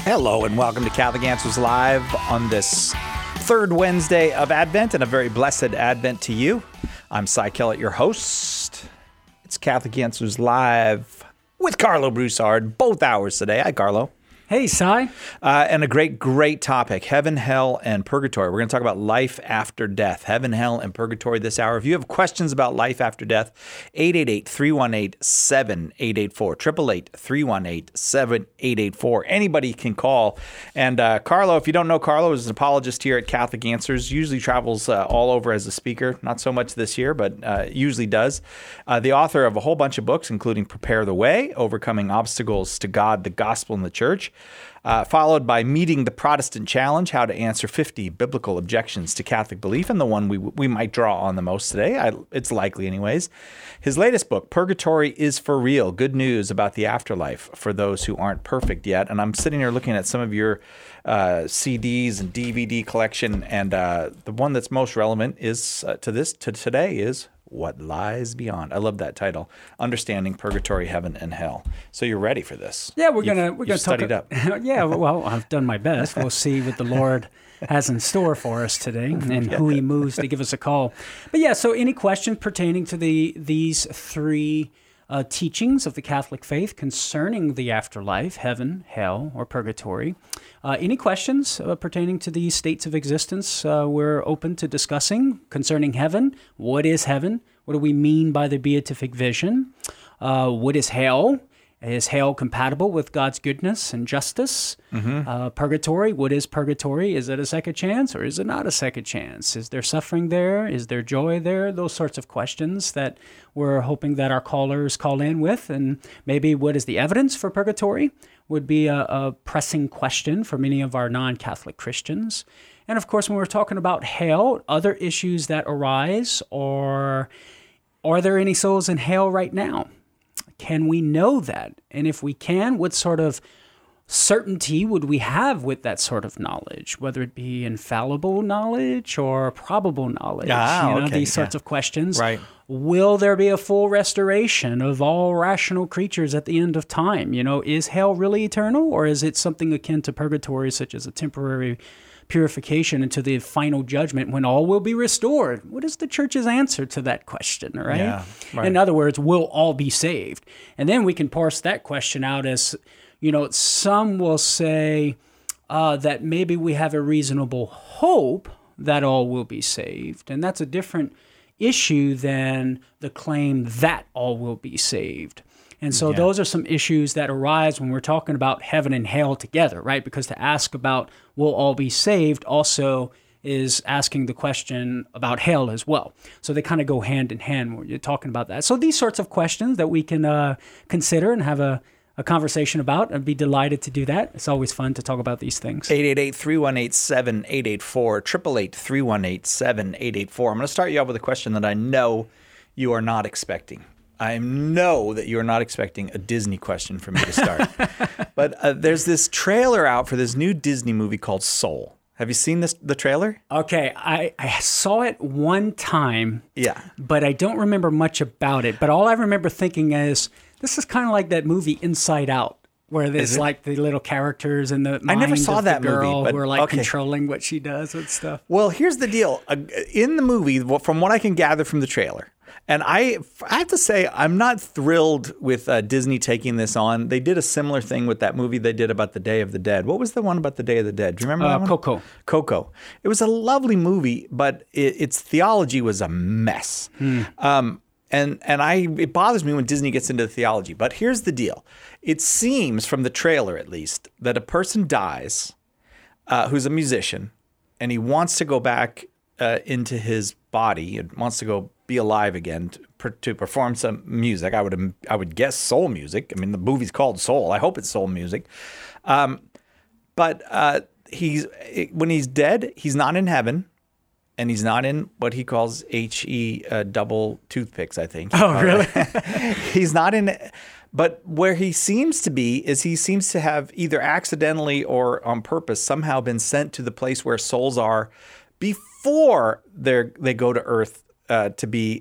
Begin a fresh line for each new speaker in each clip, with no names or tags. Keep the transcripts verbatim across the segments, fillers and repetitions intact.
Hello and welcome to Catholic Answers Live on this third Wednesday of Advent, and a very blessed Advent to you. I'm Cy Kellett, your host. It's Catholic Answers Live with Carlo Broussard, both hours today. Hi, Carlo.
Hey, Cy.
Uh, and a great, great topic, heaven, hell, and purgatory. We're going to talk about life after death, heaven, hell, and purgatory this hour. If you have questions about life after death, eight eight eight, three one eight, seven eight eight four, eight eight eight, three one eight, seven eight eight four. Anybody can call. And uh, Carlo, if you don't know, Carlo is an apologist here at Catholic Answers, usually travels uh, all over as a speaker, not so much this year, but uh, usually does. Uh, the author of a whole bunch of books, including Prepare the Way, Overcoming Obstacles to God, the Gospel, and the Church. Uh, followed by Meeting the Protestant Challenge, How to Answer fifty Biblical Objections to Catholic Belief, and the one we we might draw on the most today. I, it's likely anyways. His latest book, Purgatory is for Real, Good News About the Afterlife for Those Who Aren't Perfect Yet. And I'm sitting here looking at some of your uh, C Ds and D V D collection, and uh, the one that's most relevant is uh, to this to today is What Lies Beyond. I love that title, Understanding Purgatory, Heaven, and Hell. So you're ready for this?
Yeah, we're
You've,
gonna we're
you've
gonna
studied
talk.
up.
Yeah, well, I've done my best. We'll see what the Lord has in store for us today, and who He moves to give us a call. But yeah, so any questions pertaining to the these three uh, teachings of the Catholic faith concerning the afterlife, heaven, hell, or purgatory? Uh, any questions uh, pertaining to these states of existence? Uh, we're open to discussing concerning heaven. What is heaven? What do we mean by the beatific vision? Uh, what is hell? Is hell compatible with God's goodness and justice? Mm-hmm. Uh, purgatory, what is purgatory? Is it a second chance or is it not a second chance? Is there suffering there? Is there joy there? Those sorts of questions that we're hoping that our callers call in with. And maybe what is the evidence for purgatory would be a, a pressing question for many of our non-Catholic Christians. And of course, when we're talking about hell, other issues that arise are, are there any souls in hell right now? Can we know that? And if we can, what sort of certainty would we have with that sort of knowledge, whether it be infallible knowledge or probable knowledge?
Ah,
you know,
okay,
these sorts
yeah.
of questions.
Right.
Will there be a full restoration of all rational creatures at the end of time? You know, is hell really eternal, or is it something akin to purgatory, such as a temporary purification into the final judgment when all will be restored? What is the church's answer to that question, right?
Yeah, right.
In other words, will all be saved? And then we can parse that question out as, you know, some will say uh, that maybe we have a reasonable hope that all will be saved. And that's a different issue than the claim that all will be saved. And so
Yeah.
those are some issues that arise when we're talking about heaven and hell together, right? Because to ask about will all be saved also is asking the question about hell as well. So they kind of go hand in hand when you're talking about that. So these sorts of questions that we can uh, consider and have a, a conversation about, I'd be delighted to do that. It's always fun to talk about these things.
eight eight eight, three one eight, seven eight eight four, eight eight eight, three one eight, seven eight eight four. I'm going to start you off with a question that I know you are not expecting. I know that you are not expecting a Disney question for me to start. But uh, there's this trailer out for this new Disney movie called Soul. Have you seen this the trailer?
Okay, I, I saw it one time,
Yeah.
but I don't remember much about it. But all I remember thinking is, this is kind of like that movie Inside Out, where there's
it?
like the little characters in the mind
I never saw
of
that
the girl
movie, but
who are like
okay.
controlling what she does and stuff.
Well, here's the deal. Uh, in the movie, well, from what I can gather from the trailer, and I, I have to say, I'm not thrilled with uh, Disney taking this on. They did a similar thing with that movie they did about the Day of the Dead. What was the one about the Day of the Dead? Do you remember
Uh,
that one?
Coco.
Coco. It was a lovely movie, but it, its theology was a mess.
Hmm.
Um, and and I it bothers me when Disney gets into the theology. But here's the deal. It seems, from the trailer at least, that a person dies uh, who's a musician, and he wants to go back uh, into his body and wants to go be alive again to, per, to perform some music. I would I would guess soul music. I mean, the movie's called Soul. I hope it's soul music. Um, but uh, he's when he's dead, he's not in heaven, and he's not in what he calls H E uh, double toothpicks, I think.
Oh, really?
He's not in. But where he seems to be is he seems to have either accidentally or on purpose somehow been sent to the place where souls are before they they go to Earth uh, to be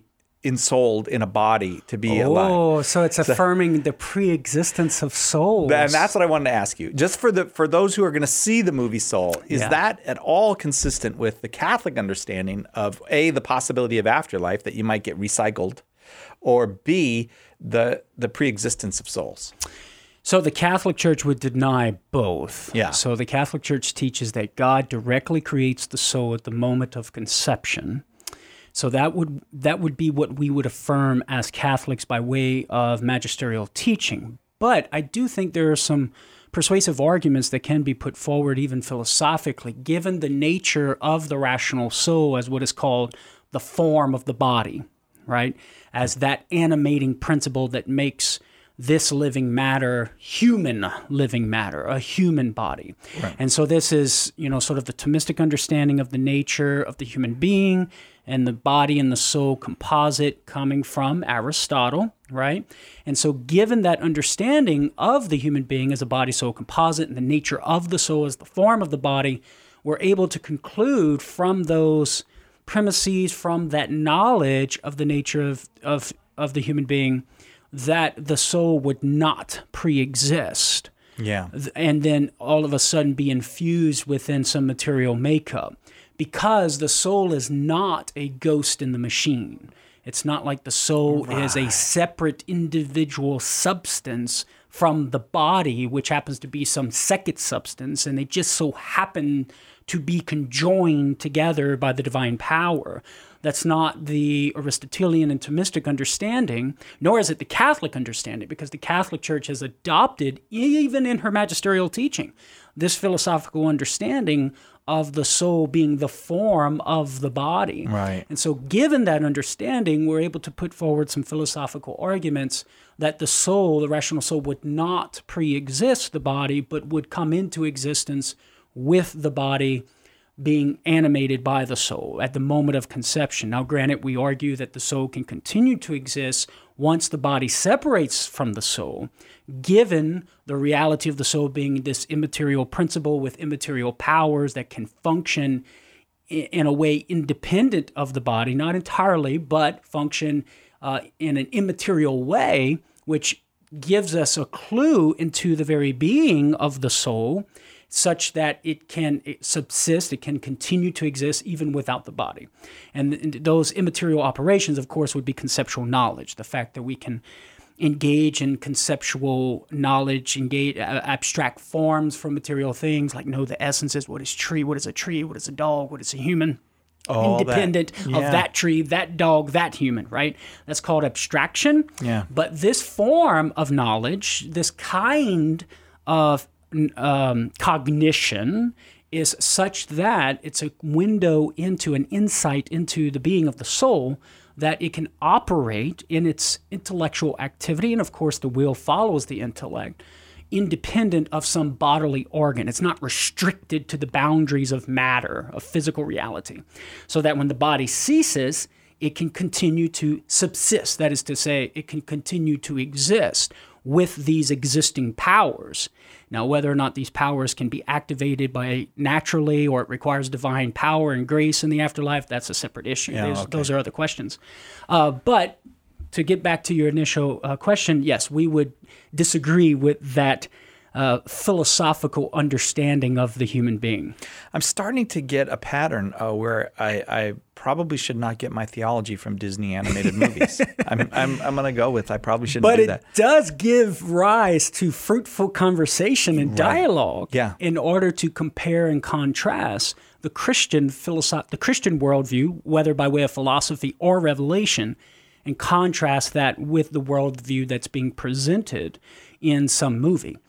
ensouled in a body to be
oh,
alive.
Oh, so it's affirming the pre-existence of souls.
And that's what I wanted to ask you. Just for the for those who are going to see the movie Soul, is
Yeah.
that at all consistent with the Catholic understanding of A, the possibility of afterlife, that you might get recycled, or B, the the pre-existence of souls?
So the Catholic Church would deny both.
Yeah.
So the Catholic Church teaches that God directly creates the soul at the moment of conception. So that would that would be what we would affirm as Catholics by way of magisterial teaching. But I do think there are some persuasive arguments that can be put forward even philosophically, given the nature of the rational soul as what is called the form of the body, right? As that animating principle that makes this living matter, human living matter, a human body.
Right.
And so this is, you know, sort of the Thomistic understanding of the nature of the human being and the body and the soul composite coming from Aristotle, right? And so given that understanding of the human being as a body-soul composite and the nature of the soul as the form of the body, we're able to conclude from those premises, from that knowledge of the nature of, of, of the human being, that the soul would not pre-exist
Yeah.
and then all of a sudden be infused within some material makeup, because the soul is not a ghost in the machine. It's not like the soul
Right.
is a separate individual substance from the body, which happens to be some second substance, and they just so happen to be conjoined together by the divine power. That's not the Aristotelian and Thomistic understanding, nor is it the Catholic understanding, because the Catholic Church has adopted, even in her magisterial teaching, this philosophical understanding of the soul being the form of the body.
Right.
And so given that understanding, we're able to put forward some philosophical arguments that the soul, the rational soul, would not pre-exist the body, but would come into existence with the body being animated by the soul at the moment of conception. Now, granted, we argue that the soul can continue to exist once the body separates from the soul, given the reality of the soul being this immaterial principle with immaterial powers that can function in a way independent of the body, not entirely, but function uh, in an immaterial way, which gives us a clue into the very being of the soul, such that it can subsist, it can continue to exist even without the body. And those immaterial operations, of course, would be conceptual knowledge, the fact that we can engage in conceptual knowledge, engage uh, abstract forms from material things, like know the essences, what is tree, what is a tree, what is a dog, what is a human,
All
independent
that. Yeah.
of that tree, that dog, that human, right? That's called abstraction.
Yeah.
But this form of knowledge, this kind of um, cognition is such that it's a window into an insight into the being of the soul, that it can operate in its intellectual activity. And of course, the will follows the intellect, independent of some bodily organ. It's not restricted to the boundaries of matter, of physical reality. So that when the body ceases, it can continue to subsist. That is to say, it can continue to exist with these existing powers. Now, whether or not these powers can be activated by naturally, or it requires divine power and grace in the afterlife, that's a separate issue.
Yeah,
those,
okay.
those are other questions. Uh, but to get back to your initial uh, question, yes, we would disagree with that uh, philosophical understanding of the human being.
I'm starting to get a pattern uh, where I, I probably should not get my theology from Disney animated movies. I'm, I'm, I'm going to go with I probably shouldn't
But
do
it
that.
does give rise to fruitful conversation and dialogue
Yeah.
in order to compare and contrast the Christian philosoph- the Christian worldview, whether by way of philosophy or revelation, and contrast that with the worldview that's being presented in some movie.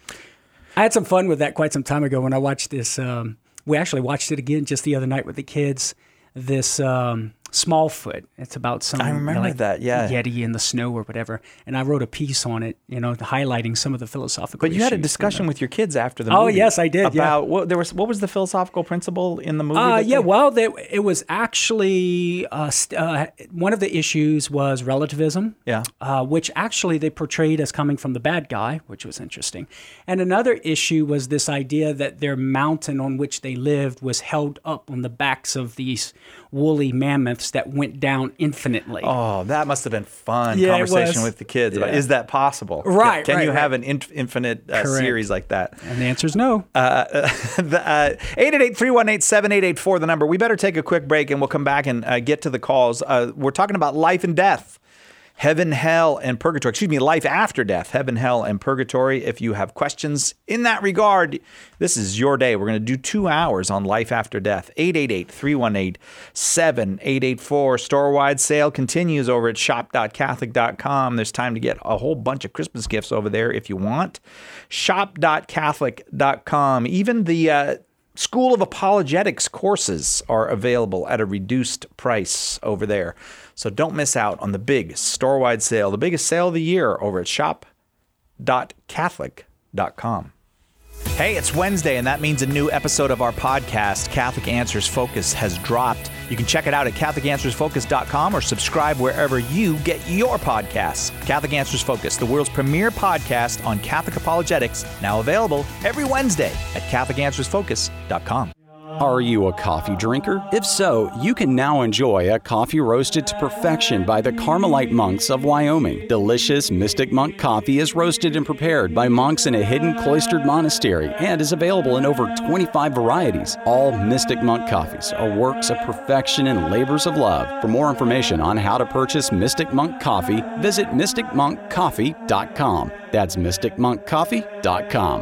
I had some fun with that quite some time ago when I watched this. Um, we actually watched it again just the other night with the kids. This um, Smallfoot. It's about some
I remember
you know, like
that, yeah.
Yeti in the snow or whatever. And I wrote a piece on it, you know, highlighting some of the philosophical
But you had a
issues,
discussion
you know.
with your kids after the
Oh,
movie.
yes, I did, yeah.
About what there was. What was the philosophical principle in the movie?
Uh,
that
yeah,
they-
well, they, it was actually uh, st- uh, one of the issues was relativism,
Yeah.
uh, which actually they portrayed as coming from the bad guy, which was interesting. And another issue was this idea that their mountain on which they lived was held up on the backs of these woolly mammoths labyrinths that went down infinitely.
Oh, that must have been fun
Yeah, it
conversation
was.
with the kids. About,
Yeah.
is that possible?
Right,
Can
right,
you
right.
have an in, infinite uh,
Correct.
series like that?
And the answer is no.
Uh, the, uh, eight eight eight, three one eight, seven eight eight four, the number. We better take a quick break and we'll come back and uh, get to the calls. Uh, we're talking about life and death. Heaven, hell, and purgatory. Excuse me, life after death. Heaven, hell, and purgatory. If you have questions in that regard, this is your day. We're going to do two hours on life after death. eight eight eight, three one eight, seven eight eight four. Store-wide sale continues over at shop dot catholic dot com. There's time to get a whole bunch of Christmas gifts over there if you want. shop dot catholic dot com. Even the uh, School of Apologetics courses are available at a reduced price over there. So don't miss out on the big store-wide sale, the biggest sale of the year over at shop dot catholic dot com. Hey, it's Wednesday, and that means a new episode of our podcast, Catholic Answers Focus, has dropped. You can check it out at catholic answers focus dot com or subscribe wherever you get your podcasts. Catholic Answers Focus, the world's premier podcast on Catholic apologetics, now available every Wednesday at catholic answers focus dot com.
Are you a coffee drinker? If so, you can now enjoy a coffee roasted to perfection by the Carmelite monks of Wyoming. Delicious Mystic Monk coffee is roasted and prepared by monks in a hidden cloistered monastery and is available in over twenty-five varieties. All Mystic Monk coffees are works of perfection and labors of love. For more information on how to purchase Mystic Monk coffee, visit mystic monk coffee dot com. That's mystic monk coffee dot com.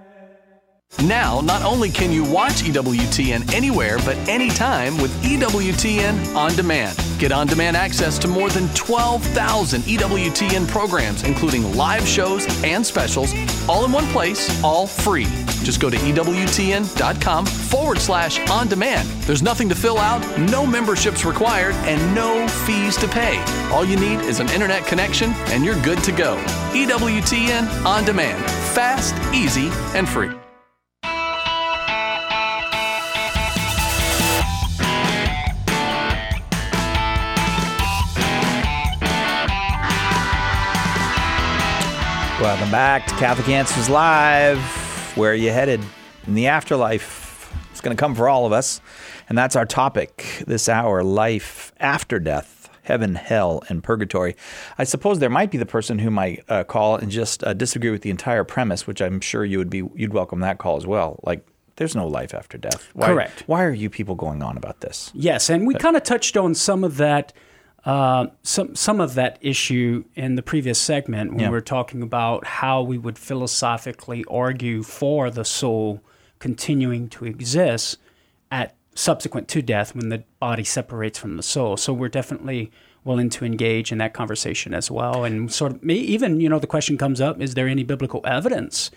Now, not only can you watch E W T N anywhere but anytime with E W T N On Demand. Get on-demand access to more than twelve thousand E W T N programs, including live shows and specials, all in one place, all free. Just go to E W T N dot com forward slash on demand. There's nothing to fill out, no memberships required, and no fees to pay. All you need is an internet connection, and you're good to go. E W T N On Demand. Fast, easy, and free.
Welcome back to Catholic Answers Live. Where are you headed in the afterlife? It's going to come for all of us. And that's our topic this hour, life after death, heaven, hell, and purgatory. I suppose there might be the person who might uh, call and just uh, disagree with the entire premise, which I'm sure you would be, you'd welcome that call as well. Like, there's no life after death. Why,
Correct.
Why are you people going on about this?
Yes, and we kind of touched on some of that Uh, some some of that issue in the previous segment when
Yeah.
we were talking about how we would philosophically argue for the soul continuing to exist at subsequent to death when the body separates from the soul. So we're definitely willing to engage in that conversation as well. And sort of may- even, you know, the question comes up, is there any biblical evidence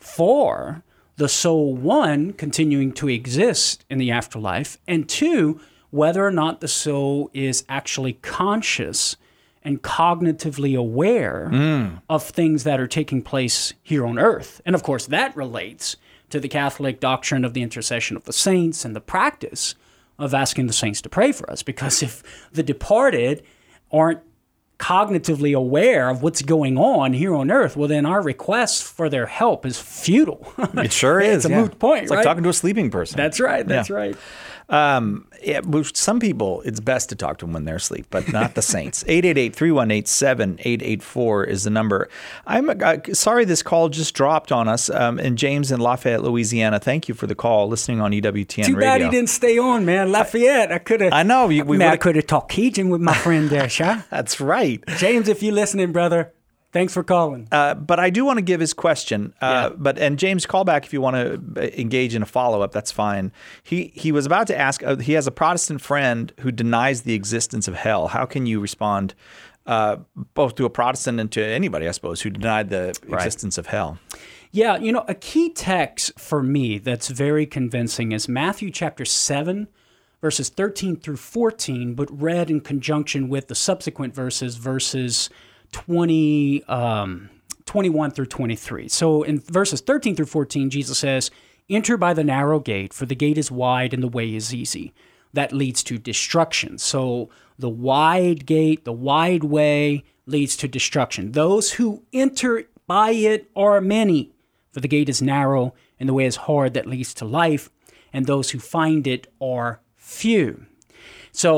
for the soul, one, continuing to exist in the afterlife, and two, whether or not the soul is actually conscious and cognitively aware mm. of things that are taking place here on earth. And of course, that relates to the Catholic doctrine of the intercession of the saints and the practice of asking the saints to pray for us. Because if the departed aren't cognitively aware of what's going on here on earth, well, then our request for their help is futile.
It sure is.
It's a
yeah.
moot point,
It's
right?
like talking to a sleeping person.
That's right. That's
Yeah.
right.
Um, yeah, with some people, it's best to talk to them when they're asleep, but not the saints. eight eight eight, three one eight, seven eight eight four is the number. I'm uh, sorry this call just dropped on us. Um, and James in Lafayette, Louisiana, thank you for the call, listening on E W T N
Too
Radio.
bad he didn't stay on, man. Lafayette, I could have.
I know. We, we
I, mean, I
would've-
could have talked Cajun with my friend there, Sha.
That's right.
James, if you're listening, brother, thanks for calling.
Uh, but I do want to give his question. Uh,
Yeah.
But and James, call back if you want to engage in a follow up. That's fine. He he was about to ask. Uh, he has a Protestant friend who denies the existence of hell. How can you respond, uh, both to a Protestant and to anybody, I suppose, who denied the
Right.
existence of hell?
Yeah, you know, a key text for me that's very convincing is Matthew chapter seven, verses thirteen through fourteen, but read in conjunction with the subsequent verses, verses twenty, um, twenty-one through twenty-three. So in verses thirteen through fourteen, Jesus says, "Enter by the narrow gate, for the gate is wide and the way is easy. That leads to destruction." So the wide gate, the wide way leads to destruction. Those who enter by it are many, for the gate is narrow and the way is hard that leads to life, and those who find it are few. So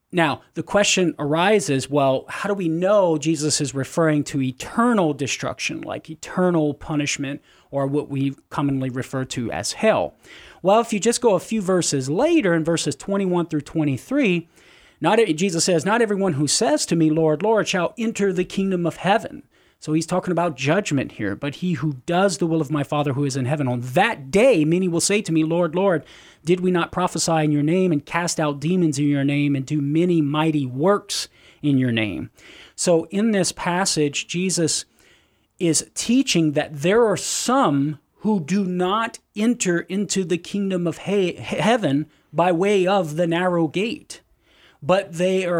Now, the question arises, well, how do we know Jesus is referring to eternal destruction, like eternal punishment, or what we commonly refer to as hell? Well, if you just go a few verses later, in verses twenty-one through twenty-three, not Jesus says, "Not everyone who says to me, Lord, Lord, shall enter the kingdom of heaven." So he's talking about judgment here. "But he who does the will of my Father who is in heaven, on that day many will say to me, Lord, Lord, did we not prophesy in your name and cast out demons in your name and do many mighty works in your name?" So in this passage, Jesus is teaching that there are some who do not enter into the kingdom of he- heaven by way of the narrow gate. But they are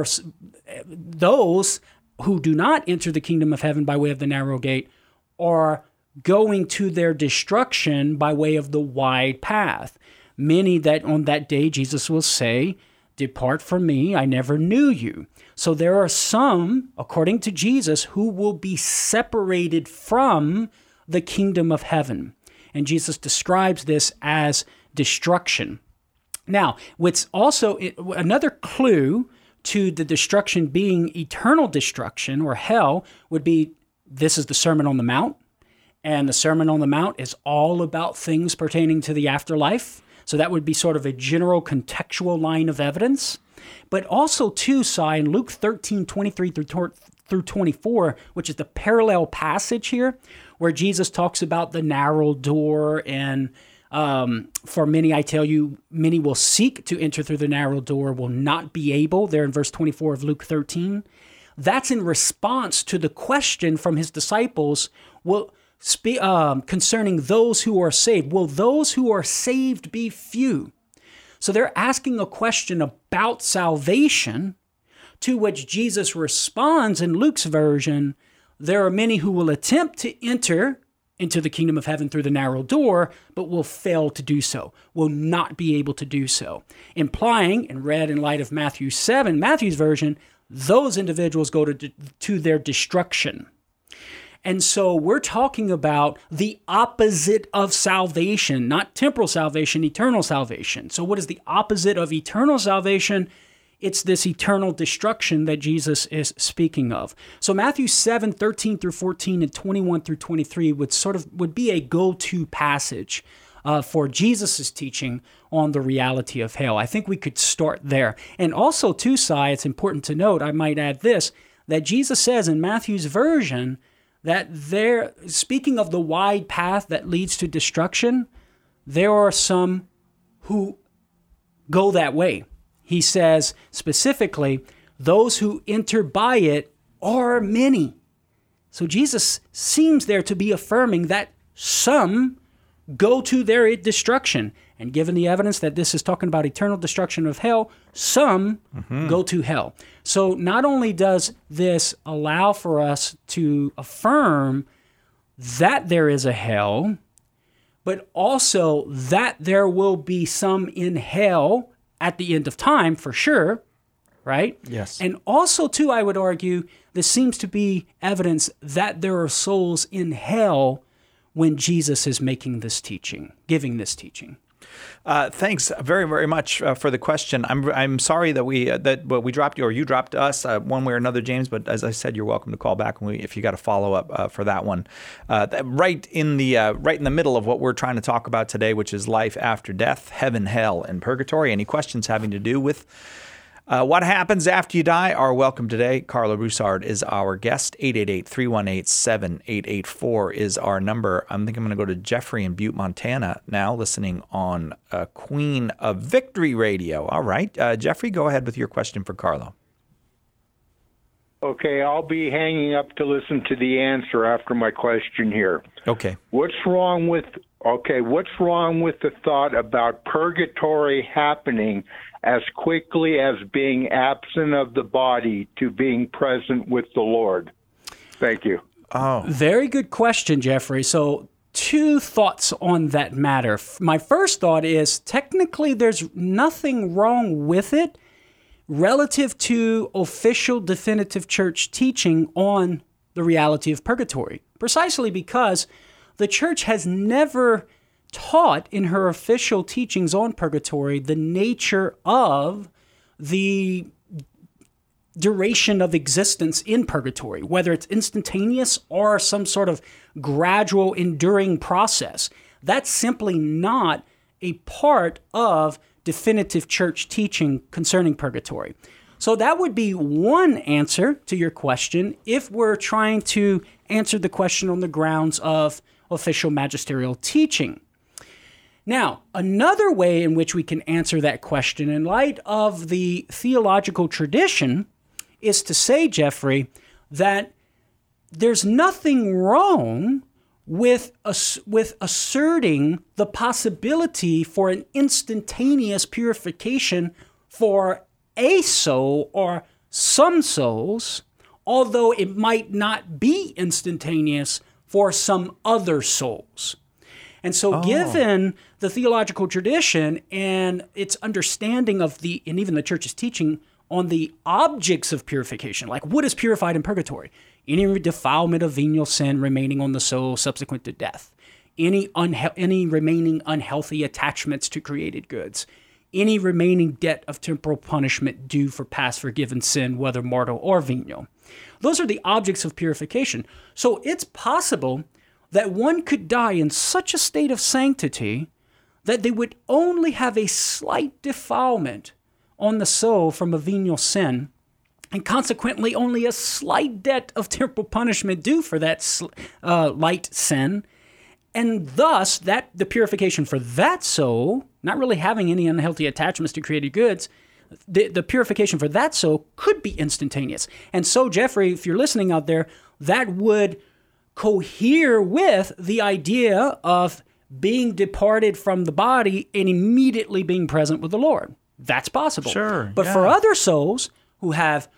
those who do not enter the kingdom of heaven by way of the narrow gate are going to their destruction by way of the wide path. Many that on that day Jesus will say, "Depart from me, I never knew you." So there are some, according to Jesus, who will be separated from the kingdom of heaven. And Jesus describes this as destruction. Now, what's also another clue to the destruction being eternal destruction or hell would be, this is the Sermon on the Mount. And the Sermon on the Mount is all about things pertaining to the afterlife. So that would be sort of a general contextual line of evidence. But also too, Cy, in Luke thirteen, twenty-three through twenty-four, which is the parallel passage here, where Jesus talks about the narrow door and Um, for many, I tell you, many will seek to enter through the narrow door, will not be able, there in verse twenty-four of Luke thirteen. That's in response to the question from his disciples, will, spe- um, concerning those who are saved. Will those who are saved be few? So they're asking a question about salvation, to which Jesus responds in Luke's version, there are many who will attempt to enter into the kingdom of heaven through the narrow door, but will fail to do so, will not be able to do so. Implying, and read in light of Matthew seven, Matthew's version, those individuals go to, to their destruction. And so we're talking about the opposite of salvation, not temporal salvation, eternal salvation. So what is the opposite of eternal salvation? It's this eternal destruction that Jesus is speaking of. So Matthew seven, thirteen through fourteen and twenty-one through twenty-three would sort of would be a go-to passage uh, for Jesus' teaching on the reality of hell. I think we could start there. And also too, Cy, it's important to note, I might add this, that Jesus says in Matthew's version that there, speaking of the wide path that leads to destruction, there are some who go that way. He says specifically, those who enter by it are many. So Jesus seems there to be affirming that some go to their destruction. And given the evidence that this is talking about eternal destruction of hell, some mm-hmm. go to hell. So not only does this allow for us to affirm that there is a hell, but also that there will be some in hell at the end of time, for sure, right?
Yes.
And also, too, I would argue, this seems to be evidence that there are souls in hell when Jesus is making this teaching, giving this teaching.
Uh, thanks very, very much uh, for the question. I'm I'm sorry that we uh, that well, we dropped you or you dropped us uh, one way or another, James. But as I said, you're welcome to call back when we, if you got a follow up uh, for that one. Uh, that right in the uh, right in the middle of what we're trying to talk about today, which is life after death, heaven, hell, and purgatory. Any questions having to do with Uh, what happens after you die are welcome today. Karla Broussard is our guest. eight eight eight, three one eight, seven eight eight four is our number. I think I'm going to go to Jeffrey in Butte, Montana now, listening on uh, Queen of Victory Radio. All right. Uh, Jeffrey, go ahead with your question for Karla.
Okay, I'll be hanging up to listen to the answer after my question here.
Okay.
What's wrong with, okay, what's wrong with the thought about purgatory happening as quickly as being absent of the body to being present with the Lord? Thank you.
Oh, very good question, Jeffrey. So two thoughts on that matter. My first thought is technically there's nothing wrong with it relative to official definitive church teaching on the reality of purgatory, precisely because the church has never taught in her official teachings on purgatory the nature of the duration of existence in purgatory, whether it's instantaneous or some sort of gradual, enduring process. That's simply not a part of definitive church teaching concerning purgatory. So that would be one answer to your question if we're trying to answer the question on the grounds of official magisterial teaching. Now, another way in which we can answer that question in light of the theological tradition is to say, Jeffrey, that there's nothing wrong with ass- with asserting the possibility for an instantaneous purification for a soul or some souls, although it might not be instantaneous for some other souls. And so oh. given the theological tradition and its understanding of the, and even the church's teaching on the objects of purification, like what is purified in purgatory? Any defilement of venial sin remaining on the soul subsequent to death, any unhe- any remaining unhealthy attachments to created goods, any remaining debt of temporal punishment due for past forgiven sin, whether mortal or venial. Those are the objects of purification. So it's possible that one could die in such a state of sanctity that they would only have a slight defilement on the soul from a venial sin, and consequently only a slight debt of temporal punishment due for that uh, light sin, and thus that the purification for that soul, not really having any unhealthy attachments to created goods, the, the purification for that soul could be instantaneous. And so, Jeffrey, if you're listening out there, that would cohere with the idea of being departed from the body and immediately being present with the Lord. That's possible.
Sure.
But
yeah.
for other souls who have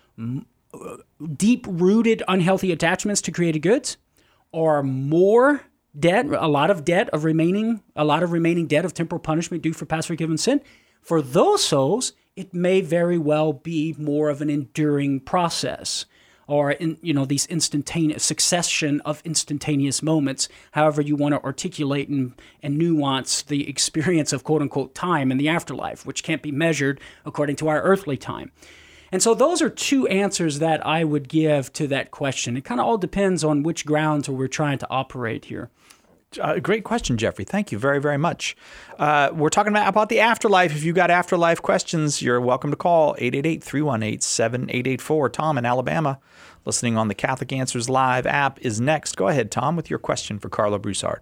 deep-rooted unhealthy attachments to created goods, or more debt, a lot of debt of remaining, a lot of remaining debt of temporal punishment due for past forgiven sin, for those souls, it may very well be more of an enduring process, or in, you know, these instantaneous succession of instantaneous moments, however you want to articulate and, and nuance the experience of quote-unquote time in the afterlife, which can't be measured according to our earthly time. And so those are two answers that I would give to that question. It kind of all depends on which grounds we're trying to operate here.
Uh, great question, Jeffrey. Thank you very, very much. Uh, we're talking about, about the afterlife. If you've got afterlife questions, you're welcome to call eight eight eight, three one eight, seven eight eight four. Tom in Alabama, listening on the Catholic Answers Live app, is next. Go ahead, Tom, with your question for Carlo Broussard.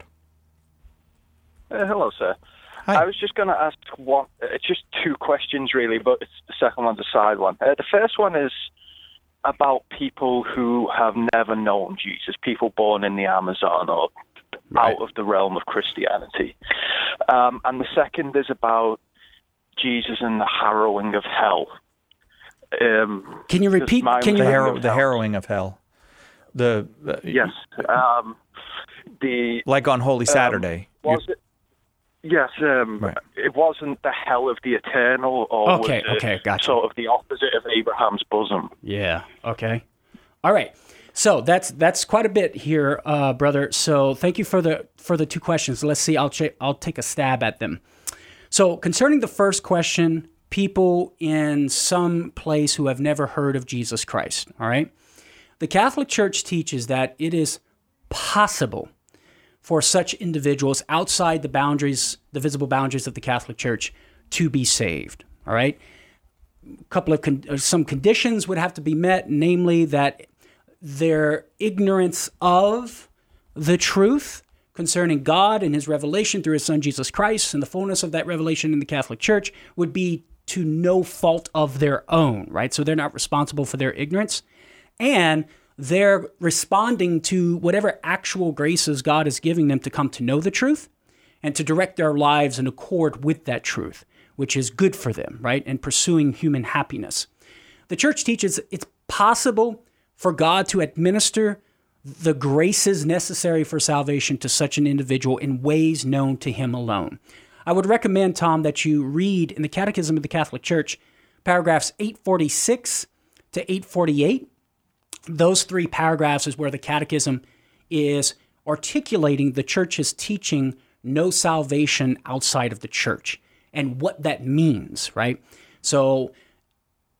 Uh, hello, sir.
Hi.
I was just going to ask one, uh, just two questions, really, but it's, the second one's a side one. Uh, the first one is about people who have never known Jesus, people born in the Amazon or
Right.
out of the realm of Christianity. Um, and the second is about Jesus and the harrowing of hell. Um,
Can you repeat? Can
The,
you
harrow, the harrowing of hell. The uh,
Yes. Um, the
like on Holy Saturday.
Um, was it? Yes. Um,
Right.
It wasn't the hell of the eternal, or
Okay,
was it
okay, gotcha.
sort of the opposite of Abraham's bosom?
Yeah. Okay. All right. So that's that's quite a bit here, uh, brother. So thank you for the for the two questions. Let's see. I'll ch- I'll take a stab at them. So concerning the first question, people in some place who have never heard of Jesus Christ. All right. The Catholic Church teaches that it is possible for such individuals outside the boundaries, the visible boundaries of the Catholic Church, to be saved. All right. A couple of con- some conditions would have to be met, namely that their ignorance of the truth concerning God and his revelation through his son Jesus Christ and the fullness of that revelation in the Catholic Church would be to no fault of their own, right? So they're not responsible for their ignorance. And they're responding to whatever actual graces God is giving them to come to know the truth and to direct their lives in accord with that truth, which is good for them, right? And pursuing human happiness. The Church teaches it's possible for God to administer the graces necessary for salvation to such an individual in ways known to him alone. I would recommend, Tom, that you read in the Catechism of the Catholic Church, paragraphs eight forty-six to eight forty-eight. Those three paragraphs is where the Catechism is articulating the Church's teaching no salvation outside of the Church and what that means, right? So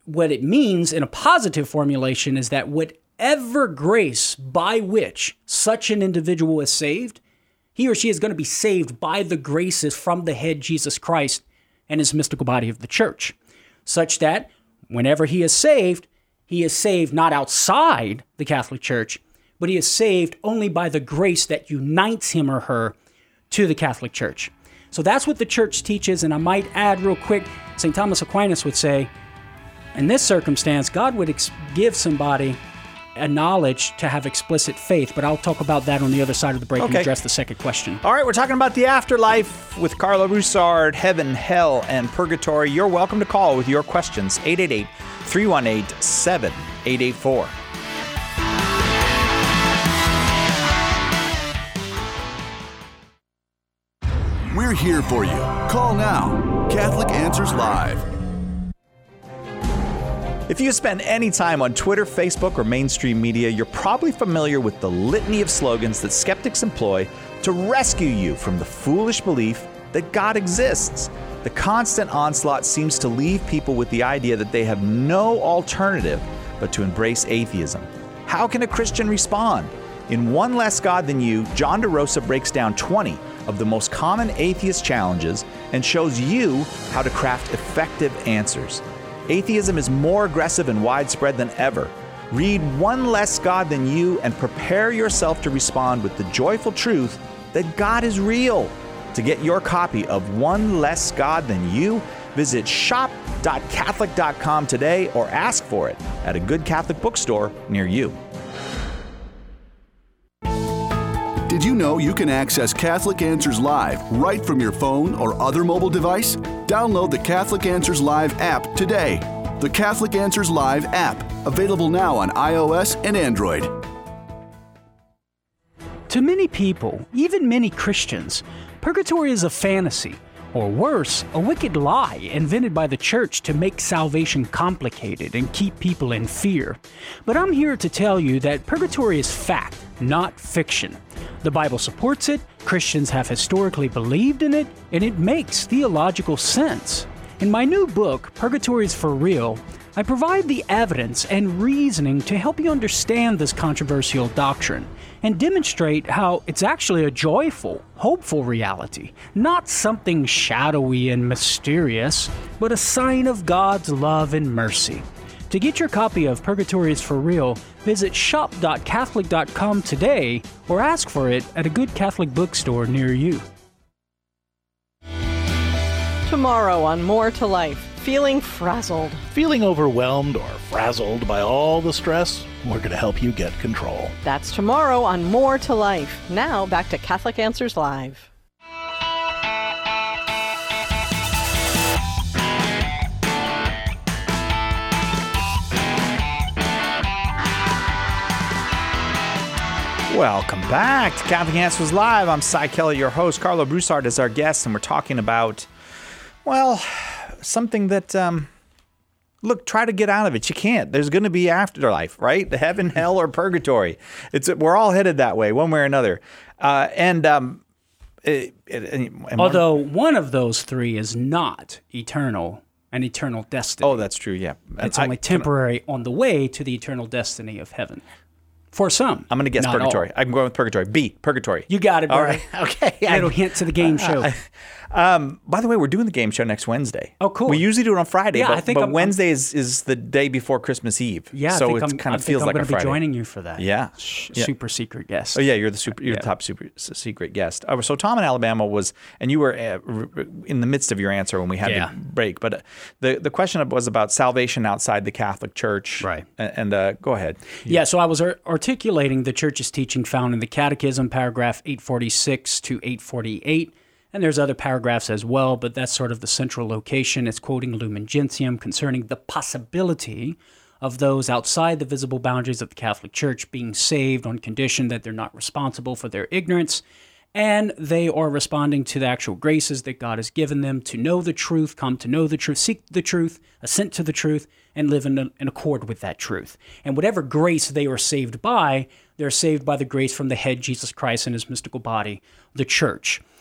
what it means in a positive formulation is that whatever grace by which such an individual is saved, he or she is going to be saved by the graces from the head Jesus Christ and his mystical body of the church, such that whenever he is saved, he is saved not outside the Catholic Church, but he is saved only by the grace that unites him or her to the Catholic Church. So that's what the church teaches, and I might add real quick, Saint Thomas Aquinas would say, in this circumstance, God would ex- give somebody a knowledge to have explicit faith, but I'll talk about that on the other side of the break
Okay.
and address the second question.
All right, we're talking about the afterlife with Carlo Broussard, heaven, hell, and purgatory. You're welcome to call with your questions, eight eight eight, three one eight, seven eight eight four.
We're here for you. Call now. Catholic Answers Live.
If you spend any time on Twitter, Facebook, or mainstream media, you're probably familiar with the litany of slogans that skeptics employ to rescue you from the foolish belief that God exists. The constant onslaught seems to leave people with the idea that they have no alternative but to embrace atheism. How can a Christian respond? In One Less God Than You, John DeRosa breaks down twenty of the most common atheist challenges and shows you how to craft effective answers. Atheism is more aggressive and widespread than ever. Read One Less God Than You and prepare yourself to respond with the joyful truth that God is real. To get your copy of One Less God Than You, visit shop dot catholic dot com today or ask for it at a good Catholic bookstore near you.
Did you know you can access Catholic Answers Live right from your phone or other mobile device? Download the Catholic Answers Live app today. The Catholic Answers Live app, available now on iOS and Android.
To many people, even many Christians, purgatory is a fantasy, or worse, a wicked lie invented by the church to make salvation complicated and keep people in fear. But I'm here to tell you that purgatory is fact, not fiction. The Bible supports it, Christians have historically believed in it, and it makes theological sense. In my new book, Purgatory is for Real, I provide the evidence and reasoning to help you understand this controversial doctrine and demonstrate how it's actually a joyful, hopeful reality, not something shadowy and mysterious, but a sign of God's love and mercy. To get your copy of Purgatory is for Real, visit shop dot catholic dot com today or ask for it at a good Catholic bookstore near you.
Tomorrow on More to Life, feeling frazzled.
Feeling overwhelmed or frazzled by all the stress? We're going to help you get control.
That's tomorrow on More to Life. Now back to Catholic Answers Live.
Welcome back to Catholic Answers Live. I'm Cy Kelly, your host. Carlo Broussard is our guest, and we're talking about, well, something that, um, look, try to get out of it. You can't. There's going to be afterlife, right? The heaven, hell, or purgatory. It's We're all headed that way, one way or another. Uh, and um, it, it, and
Although one of those three is not eternal, an eternal destiny.
Oh, that's true, yeah.
It's
I,
only temporary on the way to the eternal destiny of heaven. For some.
I'm going to guess
not
purgatory.
all.
I'm going with purgatory. B, purgatory.
You got it, brother.
All right. Okay.
Little hint to the game show.
Uh, um, by the way, we're doing the game show next Wednesday.
Oh, cool.
We usually do it on Friday,
Yeah,
but,
I think
but
I'm-
Wednesday is, is the day before Christmas Eve.
Yeah,
so
I think
it
I'm,
kind
I
of
think
feels
I'm
like a
gonna
Friday.
be joining you for that.
Yeah.
Sh-
Yeah.
Super secret guest.
Oh yeah, you're the super, you're
Yeah.
the top super s- secret guest. Oh, so Tom in Alabama was, and you were uh, r- in the midst of your answer when we had
Yeah.
the break. But uh, the the question was about salvation outside the Catholic Church.
Right.
And, and uh, go ahead.
Yeah, so I was ar- articulating the church's teaching found in the Catechism, paragraph eight forty-six to eight forty-eight. And there's other paragraphs as well, but that's sort of the central location. It's quoting Lumen Gentium concerning the possibility of those outside the visible boundaries of the Catholic Church being saved on condition that they're not responsible for their ignorance, and they are responding to the actual graces that God has given them to know the truth, come to know the truth, seek the truth, assent to the truth, and live in, in accord with that truth. And whatever grace they are saved by, they're saved by the grace from the head, Jesus Christ, and his mystical body, the church.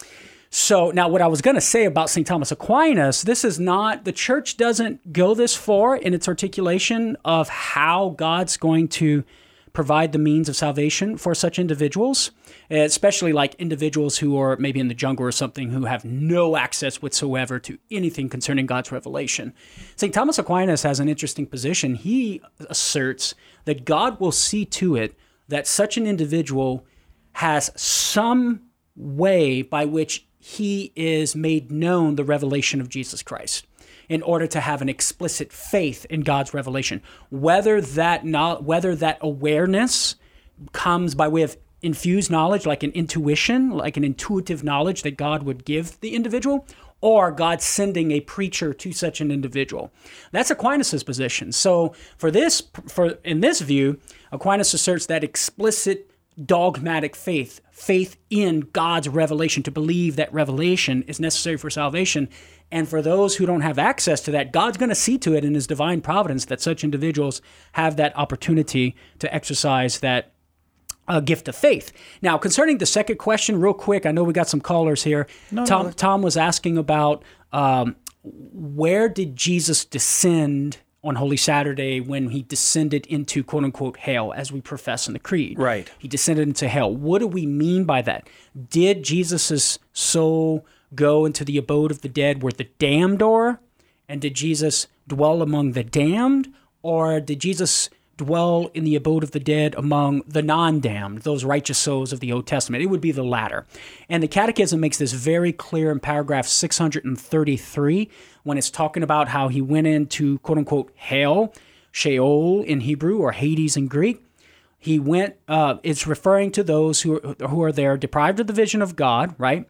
So now what I was going to say about Saint Thomas Aquinas, this is not, the church doesn't go this far in its articulation of how God's going to provide the means of salvation for such individuals, especially like individuals who are maybe in the jungle or something who have no access whatsoever to anything concerning God's revelation. Saint Thomas Aquinas has an interesting position. He asserts that God will see to it that such an individual has some way by which he is made known the revelation of Jesus Christ in order to have an explicit faith in God's revelation. Whether that not, whether that awareness comes by way of infused knowledge, like an intuition, like an intuitive knowledge that God would give the individual, or God sending a preacher to such an individual. That's Aquinas' position. So for this, for in this view, Aquinas asserts that explicit dogmatic faith, faith in God's revelation, to believe that revelation is necessary for salvation. And for those who don't have access to that, God's going to see to it in his divine providence that such individuals have that opportunity to exercise that uh, gift of faith. Now, concerning the second question, real quick, I know we got some callers here. No, Tom, no. Tom was asking about um, where did Jesus descend on Holy Saturday when he descended into quote-unquote hell, as we profess in the Creed.
Right.
He descended into hell. What do we mean by that? Did Jesus' soul go into the abode of the dead where the damned are? And did Jesus dwell among the damned? Or did Jesus dwell in the abode of the dead among the non-damned, those righteous souls of the Old Testament? It would be the latter. And the Catechism makes this very clear in paragraph six hundred thirty-three when it's talking about how he went into quote-unquote hell, Sheol in Hebrew or Hades in Greek. He went, uh, it's referring to those who are, who are there deprived of the vision of God, right?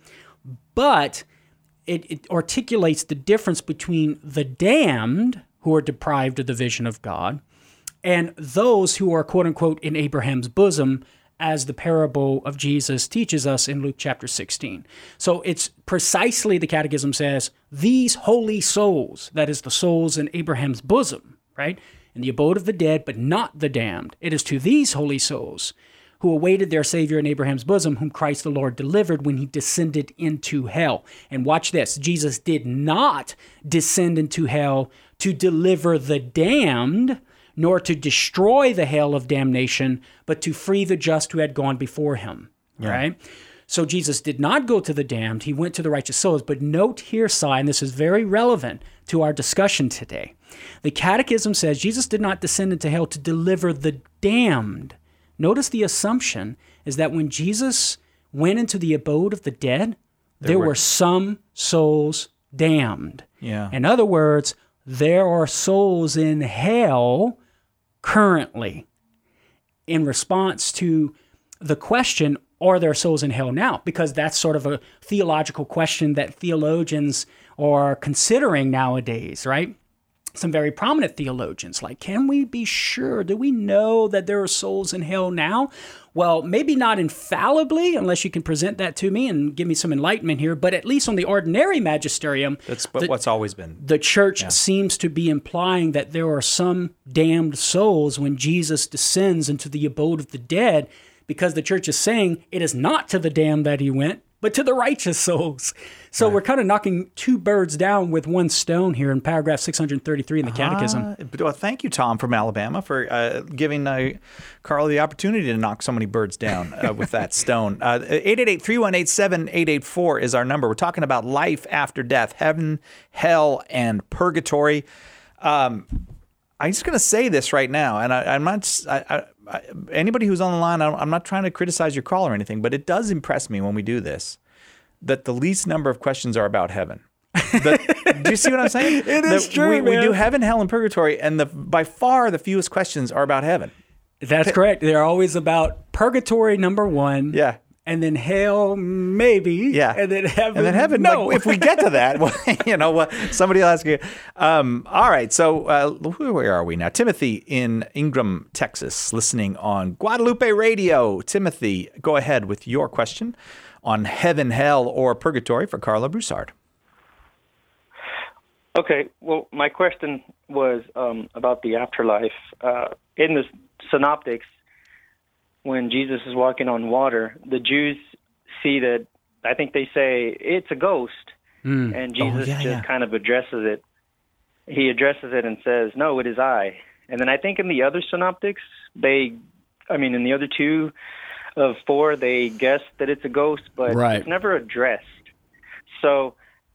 But it, it articulates the difference between the damned who are deprived of the vision of God and those who are, quote-unquote, in Abraham's bosom, as the parable of Jesus teaches us in Luke chapter sixteen. So it's precisely, the Catechism says, these holy souls, that is the souls in Abraham's bosom, right, in the abode of the dead, but not the damned. It is to these holy souls who awaited their Savior in Abraham's bosom, whom Christ the Lord delivered when he descended into hell. And watch this, Jesus did not descend into hell to deliver the damned, nor to destroy the hell of damnation, but to free the just who had gone before him, yeah. right? So Jesus did not go to the damned, he went to the righteous souls. But note here, Si, and this is very relevant to our discussion today. The Catechism says Jesus did not descend into hell to deliver the damned. Notice the assumption is that when Jesus went into the abode of the dead, there, there were, were some souls damned.
Yeah.
In other words, there are souls in hell currently, in response to the question, are there souls in hell now? Because that's sort of a theological question that theologians are considering nowadays, right? Some very prominent theologians, like, can we be sure? Do we know that there are souls in hell now? Well, maybe not infallibly, unless you can present that to me and give me some enlightenment here, but at least on the ordinary magisterium,
that's
the,
what's always been.
The church
yeah.
seems to be implying that there are some damned souls when Jesus descends into the abode of the dead, because the church is saying it is not to the damned that he went, but to the righteous souls. So right. we're kind of knocking two birds down with one stone here in paragraph six hundred thirty-three in the Catechism.
Uh, well, thank you, Tom, from Alabama, for uh, giving uh, Carl the opportunity to knock so many birds down uh, with that stone. Uh, eight eight eight, three one eight, seven eight eight four is our number. We're talking about life after death, heaven, hell, and purgatory. Um, I'm just going to say this right now, and I, I'm not I, I, anybody who's on the line, I'm not trying to criticize your call or anything, but it does impress me when we do this that the least number of questions are about heaven. The, do you see what I'm saying?
It is
that
true,
we,
man.
we do heaven, hell, and purgatory, and the by far the fewest questions are about heaven.
That's correct. They're always about purgatory, number one.
Yeah.
And then hell, maybe.
Yeah.
And then heaven.
And then heaven,
no.
like, if we get to that, well, you know what? Somebody will ask you. Um, all right. So uh, where are we now? Timothy in Ingram, Texas, listening on Guadalupe Radio. Timothy, go ahead with your question on heaven, hell, or purgatory for Carla Broussard.
Okay. Well, my question was um, about the afterlife. Uh, in the Synoptics, when Jesus is walking on water, the Jews see that I think they say it's a ghost,
Mm.
and Jesus
Oh, yeah,
just
yeah.
kind of addresses it. He addresses it and says, "No, it is I." And then I think in the other synoptics, they, I mean, in the other two of four, they guess that it's a ghost, but
Right.
it's never addressed. So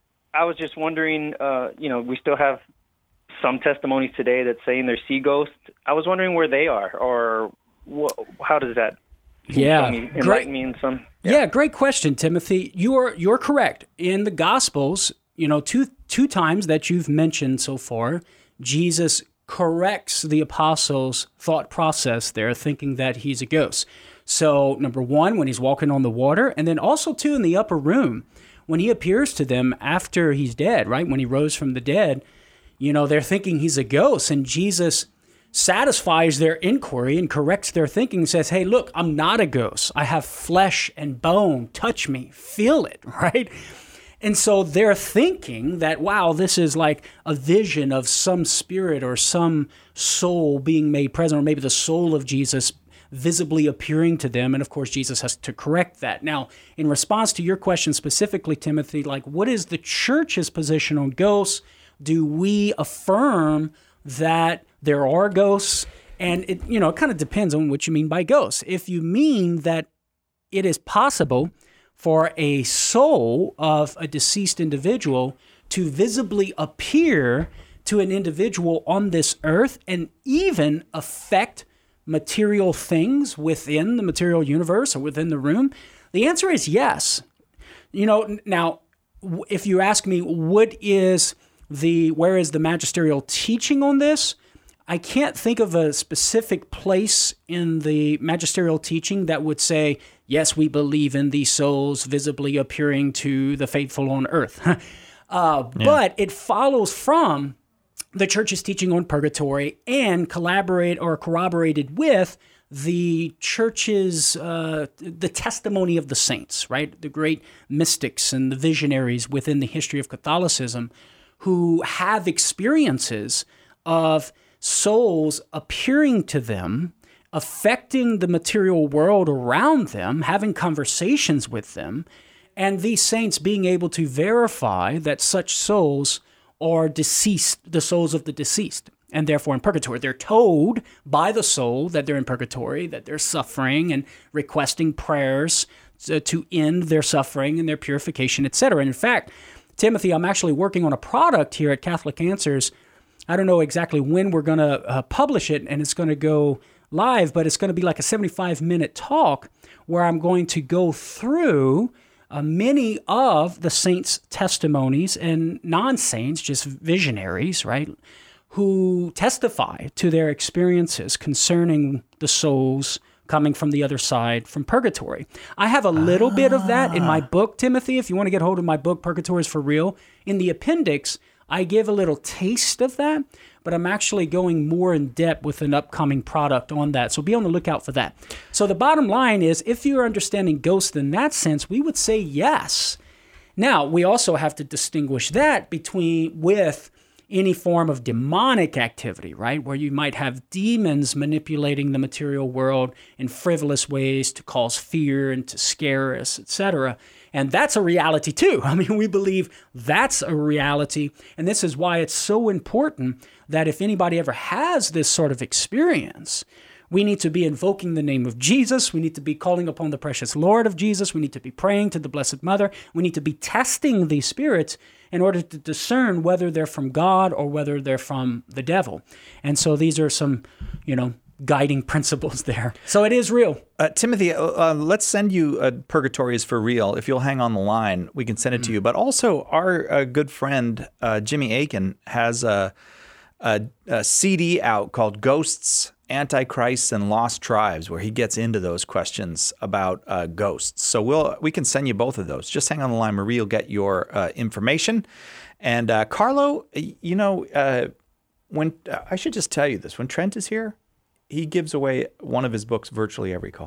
I was just wondering, uh, you know, we still have some testimonies today that saying they see ghosts. I was wondering where they are, or wh- how does that?
Yeah,
Can you enlighten
great.
me in some?
Yeah, great question, Timothy. You're you're correct. In the Gospels, you know, two two times that you've mentioned so far, Jesus corrects the apostles' thought process there, thinking that he's a ghost. So, number one, when he's walking on the water, and then also, too, in the upper room, when he appears to them after he's dead, right? When he rose from the dead, you know, they're thinking he's a ghost, and Jesus satisfies their inquiry and corrects their thinking and says, hey, look, I'm not a ghost. I have flesh and bone. Touch me. Feel it, right? And so they're thinking that, wow, this is like a vision of some spirit or some soul being made present, or maybe the soul of Jesus visibly appearing to them. And of course, Jesus has to correct that. Now, in response to your question specifically, Timothy, like, what is the church's position on ghosts? Do we affirm that there are ghosts? And it, you know, it kind of depends on what you mean by ghosts. If you mean that it is possible for a soul of a deceased individual to visibly appear to an individual on this earth and even affect material things within the material universe or within the room, the answer is yes. You know, now, if you ask me, what is the, where is the magisterial teaching on this? I can't think of a specific place in the magisterial teaching that would say, yes, we believe in these souls visibly appearing to the faithful on earth. uh, yeah. But it follows from the church's teaching on purgatory and collaborate or corroborated with the church's, uh, the testimony of the saints, right? The great mystics and the visionaries within the history of Catholicism who have experiences of souls appearing to them, affecting the material world around them, having conversations with them, and these saints being able to verify that such souls are deceased, the souls of the deceased, and therefore in purgatory. They're told by the soul that they're in purgatory, that they're suffering, and requesting prayers to, to end their suffering and their purification, et cetera. And in fact, Timothy, I'm actually working on a product here at Catholic Answers. I don't know exactly when we're going to uh, publish it, and it's going to go live, but it's going to be like a seventy-five minute talk where I'm going to go through Uh, many of the saints' testimonies and non-saints, just visionaries, right, who testify to their experiences concerning the souls coming from the other side from purgatory. I have a little ah. bit of that in my book, Timothy. If you want to get hold of my book, Purgatory is for Real, in the appendix, I give a little taste of that, but I'm actually going more in depth with an upcoming product on that. So be on the lookout for that. So the bottom line is, if you're understanding ghosts in that sense, we would say yes. Now, we also have to distinguish that between with any form of demonic activity, right? Where you might have demons manipulating the material world in frivolous ways to cause fear and to scare us, et cetera. And that's a reality too. I mean, we believe that's a reality. And this is why it's so important that if anybody ever has this sort of experience, we need to be invoking the name of Jesus. We need to be calling upon the precious Lord of Jesus. We need to be praying to the Blessed Mother. We need to be testing these spirits in order to discern whether they're from God or whether they're from the devil. And so these are some, you know, guiding principles there. So it is real.
Uh, Timothy, uh, uh, let's send you uh, Purgatory is for Real. If you'll hang on the line, we can send it mm. to you. But also, our uh, good friend, uh, Jimmy Akin, has a, a, a C D out called Ghosts, Antichrists, and Lost Tribes, where he gets into those questions about uh, ghosts. So we'll we can send you both of those. Just hang on the line. Marie will get your uh, information. And uh, Carlo, you know, uh, when uh, I should just tell you this. When Trent is here, he gives away one of his books virtually every call.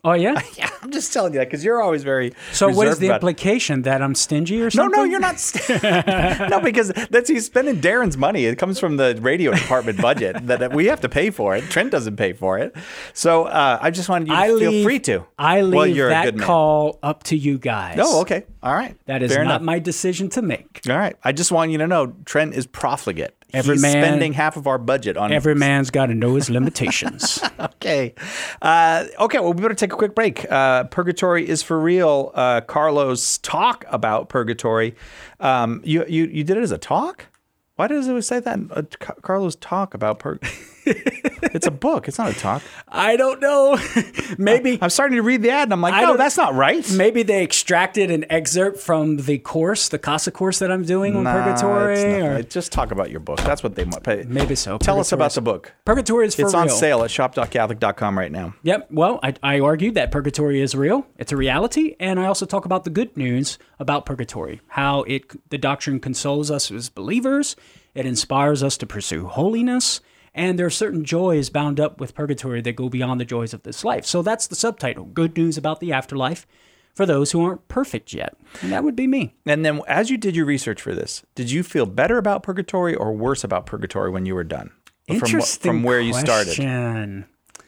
Oh, yeah?
Yeah, I'm just telling you that because you're always very
So what is
reserved
the
about-
implication? That I'm stingy or
No,
something?
no, you're not. St- no, because that's he's spending Darren's money. It comes from the radio department budget that we have to pay for it. Trent doesn't pay for it. So uh, I just wanted you to
I
feel
leave,
free to.
I leave
well, you're a
that
good man.
call up to you guys.
Oh, okay. All right.
That is
Fair
not
enough.
my decision to make.
All right. I just want you to know Trent is profligate.
Every
He's
man-
spending half of our budget on
Every man's got to know his limitations.
Okay. Uh, okay. Well, we better take a quick break. Uh, purgatory is for real. Uh, Carlos' talk about purgatory. Um, you, you you did it as a talk? Why does it say that? Uh, Ca- Carlos' talk about purgatory. It's a book. It's not a talk.
I don't know. Maybe
I'm starting to read the ad and I'm like,
I
no,
don't-
that's not right.
maybe they extracted an excerpt from the course, the CASA course that I'm doing on
Nah,
purgatory.
it's not
or
right. Just talk about your book. That's what they want. Pay.
Maybe so.
Tell us
Purgatory
about
is-
the book.
Purgatory is for
It's
real.
on sale at shop dot catholic dot com right now.
Yep. Well, I, I argued that purgatory is real. It's a reality. And I also talk about the good news about purgatory, how it the doctrine consoles us as believers. It inspires us to pursue holiness. And there are certain joys bound up with purgatory that go beyond the joys of this life. So that's the subtitle, Good News About the Afterlife for those who aren't perfect yet. And that would be me.
And then as you did your research for this, did you feel better about purgatory or worse about purgatory when you were done? From, wh-
Interesting
from where you started.
question.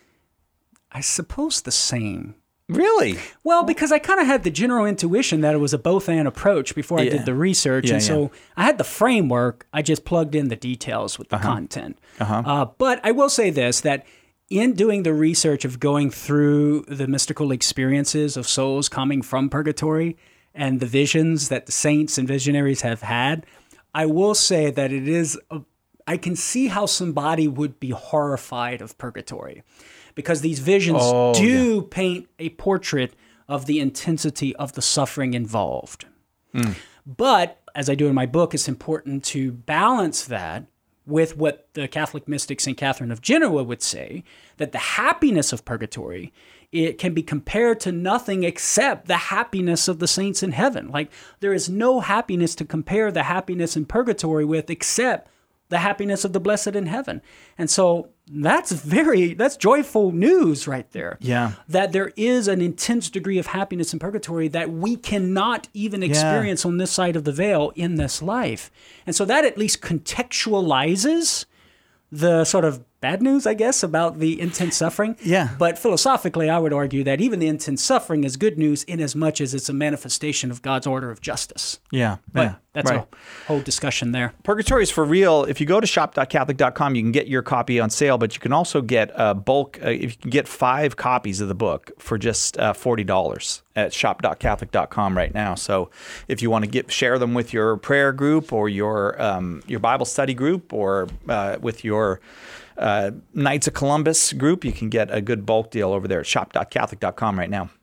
I suppose the same.
Really?
Well, because I kind of had the general intuition that it was a both and approach before I
Yeah.
did the research.
Yeah,
and so I had the framework. I just plugged in the details with the content.
Uh-huh.
Uh, but I will say this, that in doing the research of going through the mystical experiences of souls coming from purgatory and the visions that the saints and visionaries have had, I will say that it is, a, I can see how somebody would be horrified of purgatory. Because these visions
Oh,
do paint a portrait of the intensity of the suffering involved.
Mm.
But, as I do in my book, it's important to balance that with what the Catholic mystic Saint Catherine of Genoa would say, that the happiness of purgatory, it can be compared to nothing except the happiness of the saints in heaven. Like, there is no happiness to compare the happiness in purgatory with except the happiness of the blessed in heaven. And so that's very, that's joyful news right there.
Yeah.
That there is an intense degree of happiness in purgatory that we cannot even experience on this side of the veil in this life. And so that at least contextualizes the sort of bad news, I guess, about the intense suffering.
Yeah.
But philosophically, I would argue that even the intense suffering is good news in as much as it's a manifestation of God's order of justice.
Yeah.
But
yeah.
that's
right.
a whole discussion there.
Purgatory is for real. If you go to shop dot catholic dot com, you can get your copy on sale, but you can also get a bulk, uh, if you can get five copies of the book for just uh, forty dollars at shop dot catholic dot com right now. So if you want to get share them with your prayer group or your um, your Bible study group or uh, with your uh, Knights of Columbus group, you can get a good bulk deal over there at shop dot catholic dot com right now.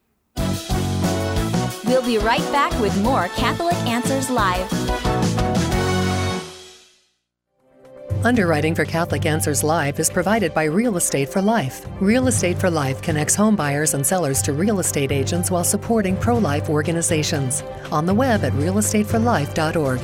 We'll be right back with more Catholic Answers Live.
Underwriting for Catholic Answers Live is provided by Real Estate for Life. Real Estate for Life connects home buyers and sellers to real estate agents while supporting pro-life organizations. On the web at real estate for life dot org.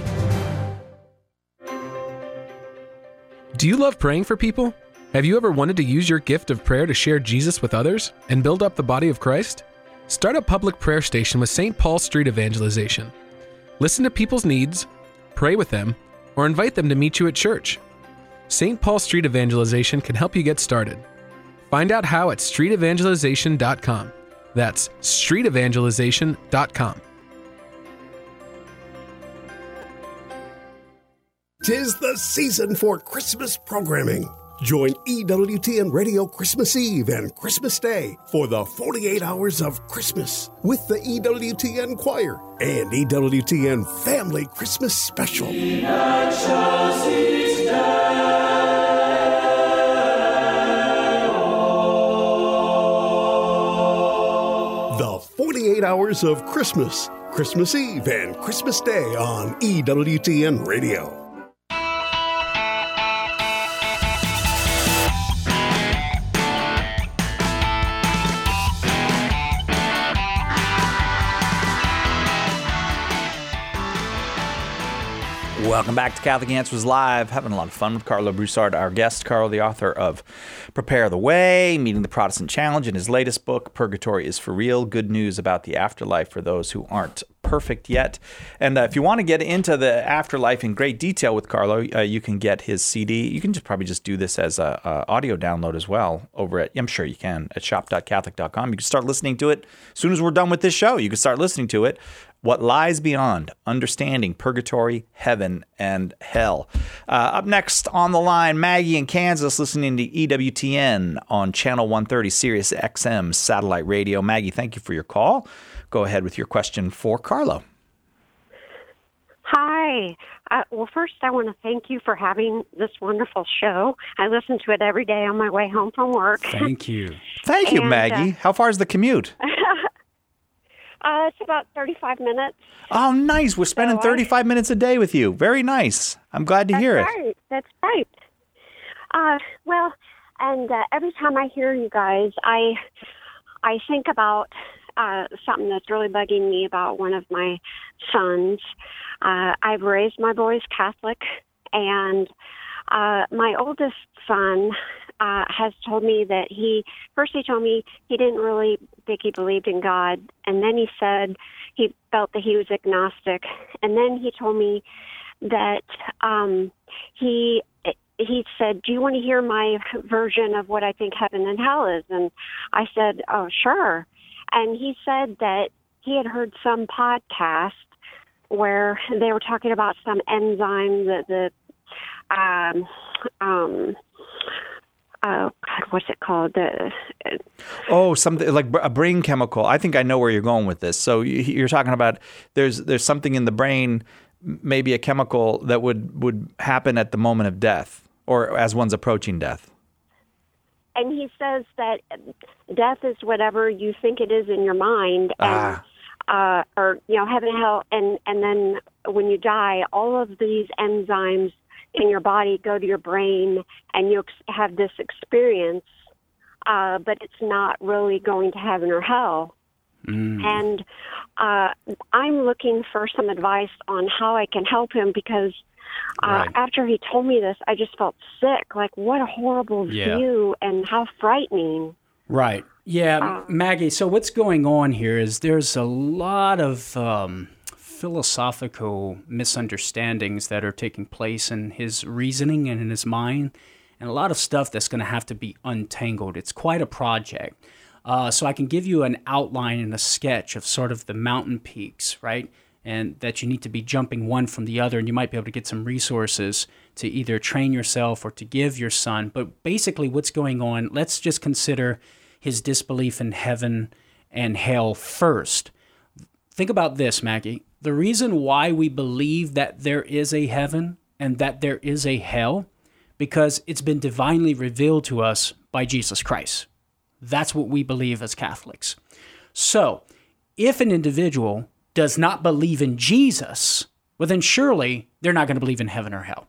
Do you love praying for people? Have you ever wanted to use your gift of prayer to share Jesus with others and build up the body of Christ? Start a public prayer station with Saint Paul Street Evangelization. Listen to people's needs, pray with them, or invite them to meet you at church. Saint Paul Street Evangelization can help you get started. Find out how at street evangelization dot com. That's street evangelization dot com.
Tis the season for Christmas programming. Join E W T N Radio Christmas Eve and Christmas Day for the forty-eight hours of Christmas with the E W T N Choir and E W T N Family Christmas Special. The forty-eight hours of Christmas, Christmas Eve and Christmas Day on E W T N Radio.
Welcome back to Catholic Answers Live. Having a lot of fun with Karlo Broussard, our guest. Karlo, the author of Prepare the Way, Meeting the Protestant Challenge, and his latest book, Purgatory is for Real, Good News About the Afterlife for Those Who Aren't Perfect Yet. And uh, if you want to get into the afterlife in great detail with Karlo, uh, you can get his C D. You can just probably just do this as a, a audio download as well over at, I'm sure you can, at shop dot catholic dot com. You can start listening to it as soon as we're done with this show. You can start listening to it. What Lies Beyond, Understanding Purgatory, Heaven, and Hell. Uh, up next on the line, Maggie in Kansas, listening to E W T N on Channel one thirty, Sirius X M Satellite Radio. Maggie, thank you for your call. Go ahead with your question for Karlo.
Hi. Uh, well, first, I want to thank you for having this wonderful show. I listen to it every day on my way home from work.
Thank you.
Thank you,
And,
Maggie.
uh,
How far is the commute?
Uh, it's about thirty-five minutes.
Oh, nice. We're spending
So I-
thirty-five minutes a day with you. Very nice. I'm glad to
That's
hear it.
right. That's right. Uh, well, and uh, every time I hear you guys, I I think about uh, something that's really bugging me about one of my sons. Uh, I've raised my boys Catholic, and uh, my oldest son uh, has told me that he, first he told me he didn't really think he believed in God, and then he said he felt that he was agnostic, and then he told me that um, he he said, do you want to hear my version of what I think heaven and hell is? And I said, oh, sure. And he said that he had heard some podcast where they were talking about some enzyme that the um um oh God, what's it called? The
Oh, something like a brain chemical. I think I know where you're going with this. So you- you're talking about there's there's something in the brain, maybe a chemical that would, would happen at the moment of death or as one's approaching death.
and he says that death is whatever you think it is in your mind, and
Ah.
uh, or you know, heaven and hell, and and then when you die, all of these enzymes in your body go to your brain, and you ex- have this experience, uh, but it's not really going to heaven or hell.
Mm.
And uh, I'm looking for some advice on how I can help him, because uh,
Right.
after he told me this, I just felt sick. Like, what a horrible
Yeah.
view, and how frightening.
Right. Yeah,
Uh,
Maggie. So what's going on here is there's a lot of um, philosophical misunderstandings that are taking place in his reasoning and in his mind, and a lot of stuff that's going to have to be untangled. It's quite a project. Uh, so I can give you an outline and a sketch of sort of the mountain peaks, right? And that you need to be jumping one from the other, and you might be able to get some resources to either train yourself or to give your son. But basically what's going on, let's just consider his disbelief in heaven and hell first. Think about this, Maggie. The reason why we believe that there is a heaven and that there is a hell, because it's been divinely revealed to us by Jesus Christ. That's what we believe as Catholics. So, if an individual does not believe in Jesus, well, then surely they're not going to believe in heaven or hell.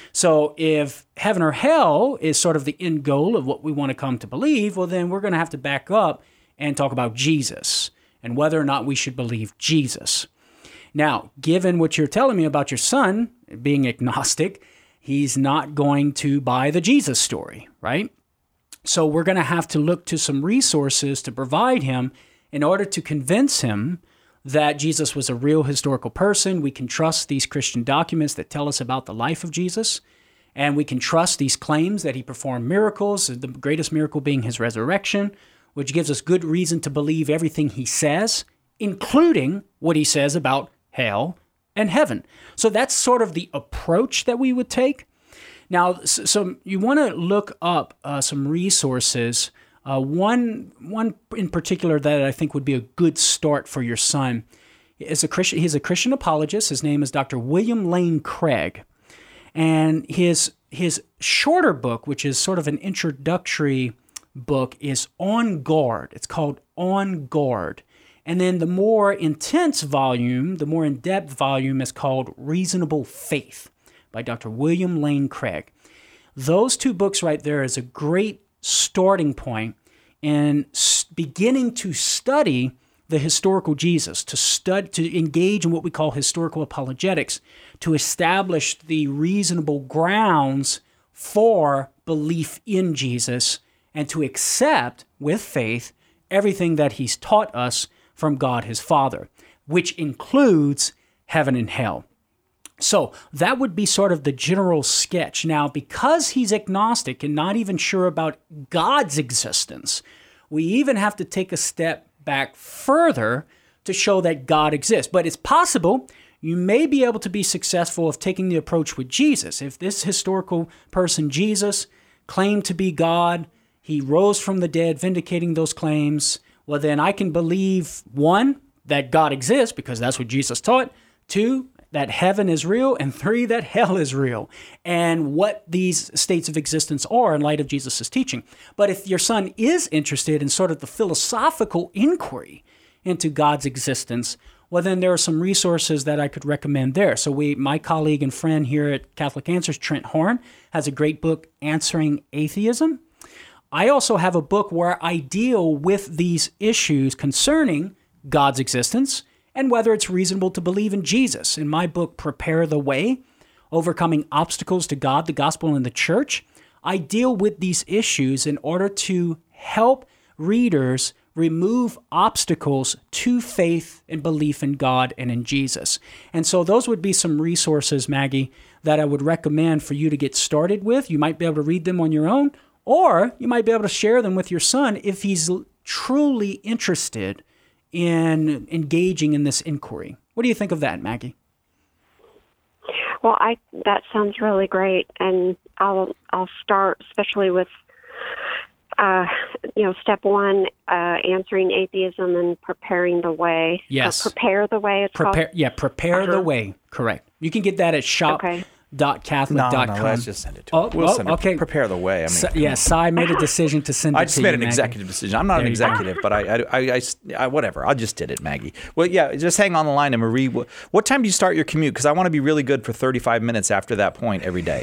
So if heaven or hell is sort of the end goal of what we want to come to believe, well, then we're going to have to back up and talk about Jesus and whether or not we should believe Jesus. Now, given what you're telling me about your son being agnostic, he's not going to buy the Jesus story, right? So we're going to have to look to some resources to provide him in order to convince him that Jesus was a real historical person. We can trust these Christian documents that tell us about the life of Jesus, and we can trust these claims that he performed miracles, the greatest miracle being his resurrection, which gives us good reason to believe everything he says, including what he says about hell and heaven. So that's sort of the approach that we would take. Now, so, so you want to look up uh, some resources. Uh, one, one in particular that I think would be a good start for your son is a Christian. He's a Christian apologist. His name is Doctor William Lane Craig, and his his shorter book, which is sort of an introductory book, is On Guard. It's called On Guard, and then the more intense volume, the more in-depth volume, is called Reasonable Faith by Doctor William Lane Craig. Those two books right there is a great starting point in s- beginning to study the historical Jesus, to stud, to engage in what we call historical apologetics, to establish the reasonable grounds for belief in Jesus and to accept with faith everything that he's taught us from God his Father, which includes heaven and hell. So that would be sort of the general sketch. Now, because he's agnostic and not even sure about God's existence, we even have to take a step back further to show that God exists. But it's possible you may be able to be successful of taking the approach with Jesus. If this historical person, Jesus, claimed to be God, he rose from the dead, vindicating those claims, well, then I can believe, one, that God exists, because that's what Jesus taught, two, that heaven is real, and three, that hell is real, and what these states of existence are in light of Jesus' teaching. But if your son is interested in sort of the philosophical inquiry into God's existence, well, then there are some resources that I could recommend there. So we, my colleague and friend here at Catholic Answers, Trent Horn, has a great book, Answering Atheism. I also have a book where I deal with these issues concerning God's existence and whether it's reasonable to believe in Jesus. In my book, Prepare the Way, Overcoming Obstacles to God, the Gospel, and the Church, I deal with these issues in order to help readers remove obstacles to faith and belief in God and in Jesus. And so those would be some resources, Maggie, that I would recommend for you to get started with. You might be able to read them on your own, or you might be able to share them with your son if he's truly interested in engaging in this inquiry. What do you think of that, Maggie?
Well, I that sounds really great, and I'll I'll start especially with uh, you know step one, uh, answering atheism and preparing the way.
Yes,
uh, prepare the way. It's
prepare.
called?
Yeah, prepare
uh-huh.
the way. Correct. You can get that at shop.
Okay.
Dot Catholic
No,
dot
no,
com.
let's just send it to
oh,
him. We'll
oh,
send it.
okay.
Prepare the way. I mean,
so,
come
yeah,
on.
Cy made a decision to send it
I just
to
made
you,
an
Maggie.
executive decision. I'm not
There
an
you go.
executive, but I, I, I, I, I, whatever. I just did it, Maggie. Well, yeah, just hang on the line. And Marie, what, what time do you start your commute? Because I want to be really good for thirty-five minutes after that point every day.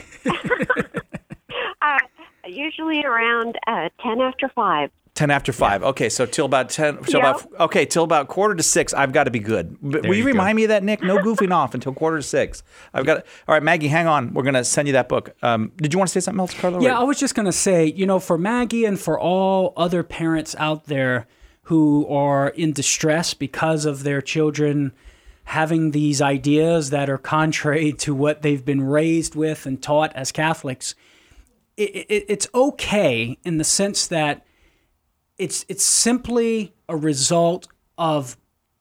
uh, usually around uh, ten after five.
Ten after five. Yeah. Okay, so till about ten. Till
Yep.
about okay, till about quarter to six. I've got to be good. But will you,
you
remind
go.
me of that, Nick? No goofing off until quarter to six. I've got. All right, Maggie, hang on. We're gonna send you that book. Um, did you want to say something else, Carlo?
Yeah, I was just going to say, you know, for Maggie and for all other parents out there who are in distress because of their children having these ideas that are contrary to what they've been raised with and taught as Catholics, it, it, it's okay in the sense that it's it's simply a result of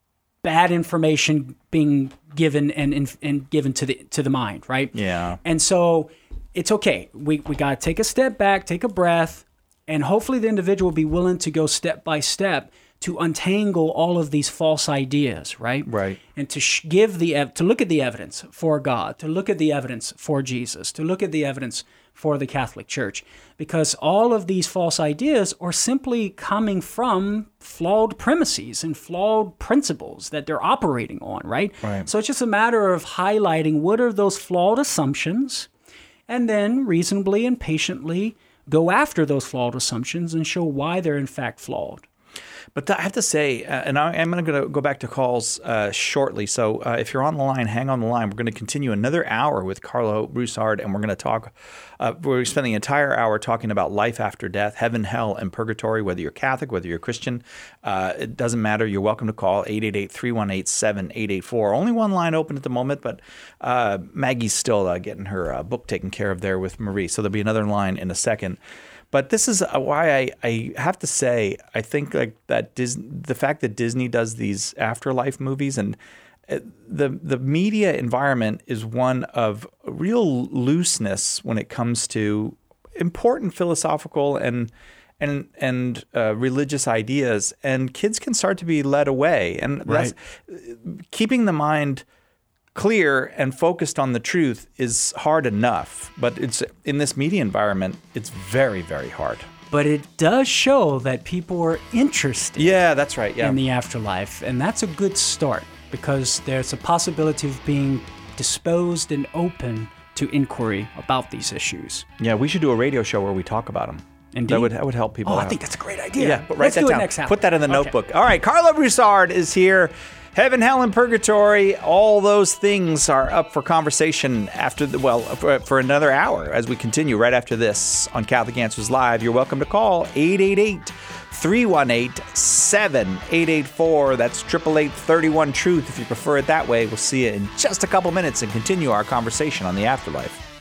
bad information being given and, and and given to the to the mind, right?
Yeah.
And so it's okay. We we got to take a step back, take a breath, and hopefully the individual will be willing to go step by step to untangle all of these false ideas, right?
Right.
And to sh- give the ev- to look at the evidence for God, to look at the evidence for Jesus, to look at the evidence for the Catholic Church, because all of these false ideas are simply coming from flawed premises and flawed principles that they're operating on, right?
Right.
So it's just a matter of highlighting what are those flawed assumptions, and then reasonably and patiently go after those flawed assumptions and show why they're in fact flawed.
But I have to say, uh, and I, I'm going to go back to calls uh, shortly. So uh, if you're on the line, hang on the line. We're going to continue another hour with Carlo Broussard, and we're going to talk. Uh, we're spending the entire hour talking about life after death, heaven, hell, and purgatory. Whether you're Catholic, whether you're Christian, uh, it doesn't matter. You're welcome to call eight eight eight, three one eight, seven eight eight four. Only one line open at the moment, but uh, Maggie's still uh, getting her uh, book taken care of there with Marie. So there'll be another line in a second. But this is why I, I have to say, I think like that Dis- the fact that Disney does these afterlife movies and the the media environment is one of real looseness when it comes to important philosophical and and and uh, religious ideas, and kids can start to be led away. And
Right.
that's, keeping the mind clear and focused on the truth is hard enough, but it's in this media environment, it's very, very hard.
But it does show that people are interested
Yeah, that's right. Yeah.
in the afterlife, and that's a good start because there's a possibility of being disposed and open to inquiry about these issues.
Yeah, we should do a radio show where we talk about them.
Indeed.
That would that would help people
Oh,
out.
I think that's a great idea.
Yeah, but write
Let's
that
do
down.
it next half.
Put that in the
Okay.
notebook. All right, Carla Broussard is here. Heaven, hell, and purgatory. All those things are up for conversation after the well for, for another hour as we continue right after this on Catholic Answers Live. You're welcome to call eight eight eight, three one eight, seven eight eight four. That's eight eight eight, three one, truth if you prefer it that way. We'll see you in just a couple minutes and continue our conversation on the afterlife.